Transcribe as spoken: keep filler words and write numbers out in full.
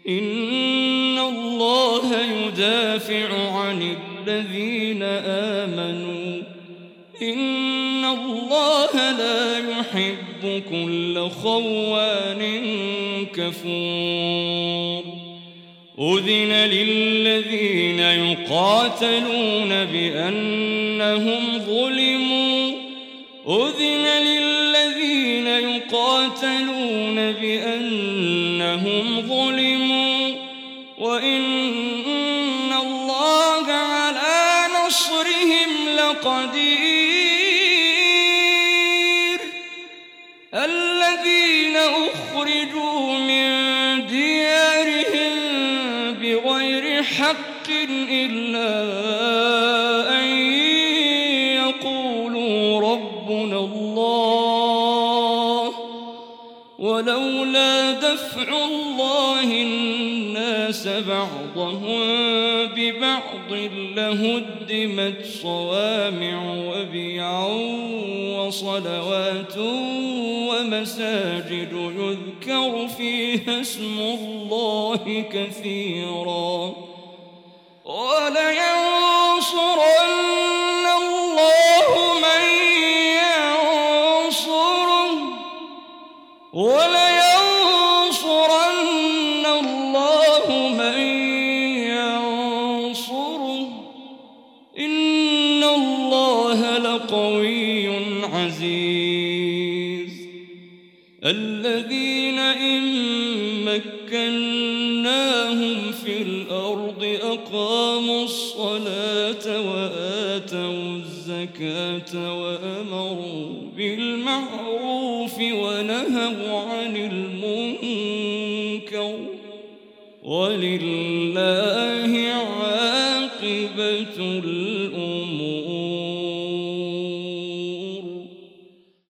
إن الله يدافع عن الذين آمنوا إن الله لا يحب كل خوان كفور أذن للذين يقاتلون بأنهم ظلموا أذن للذين يقاتلون بأنهم ظلموا وإن الله على نصرهم لقدير الذين أخرجوا من ديارهم بغير حق إلا أن يقولوا ربنا الله ولولا دفع الله الناس بعضهم ببعض لهدمت صوامع وبيع وصلوات ومساجد يذكر فيها اسم الله كثيرا ولينصرن الله من ينصره ولينصرن الله من ينصره إن الله لقوي عزيز الذين إن مكناهم في الأرض أقاموا الصلاة وآتوا الزكاة وأمروا بالمعروف ونهوا عن المنكر ولله عاقبة الأمور.